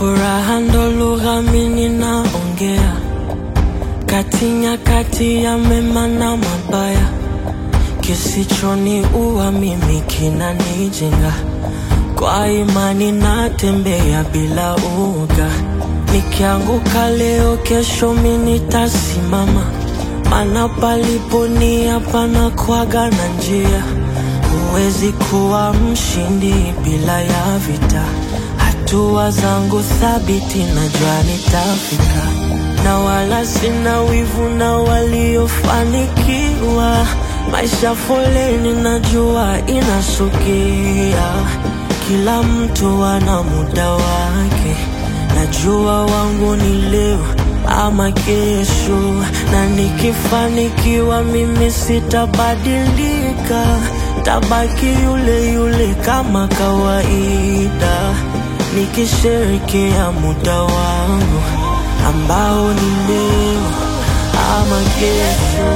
Furaha ndo lugha mimi naongea, kati ya mema na mabaya. Kisichoniua mimi kinanijenga, kwa imani natembea bila uoga. Nikianguka leo kesho mimi nitasimama, maana palipo nia panakuwaga na njia. Huwezi kuwa mshindi bila ya vita. Hatua zangu thabiti najua nitafika, na wala sina wivu na waliofanikiwa. Maisha foleni najua inasogea, kila mtu ana muda wake. Najua wangu ni leo ama kesho, na nikifanikiwa mimi sitabadilika. Tabaki yule yule kama kawaida, nikisherehekea muda wangu ambao ni leo ama kesho.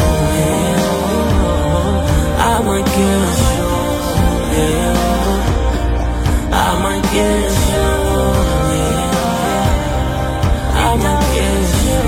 Ama kesho, ama kesho, ama kesho,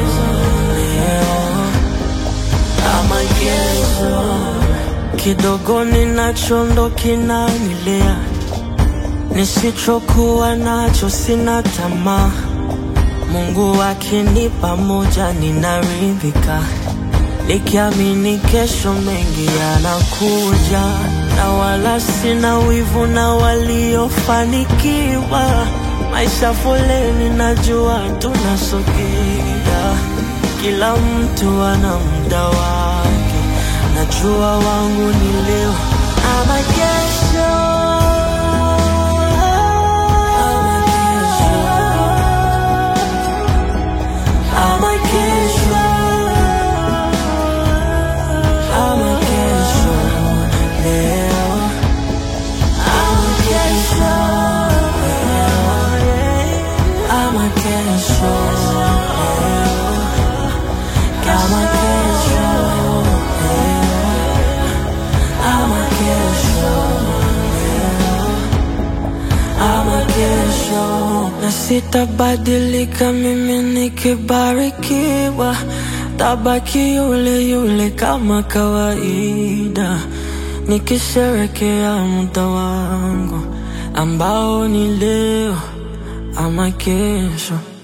ama kesho. Kidogo ninacho ndo kinanilea, nisichokuwa nacho sina tamaa. Mungu akinipa moja ninaridhika, nikiamini kesho mengi yanakuja. Na wala sina wivu na waliofanikiwa. Maisha foleni najua tunasogea, kila mtu ana muda wake. Najua wangu ni leo ama kesho. Na sitabadilika mimi nikibarikiwa, tabaki yule yule kama kawaida, nikisherehekea muda wangu ambao ni leo ama kesho.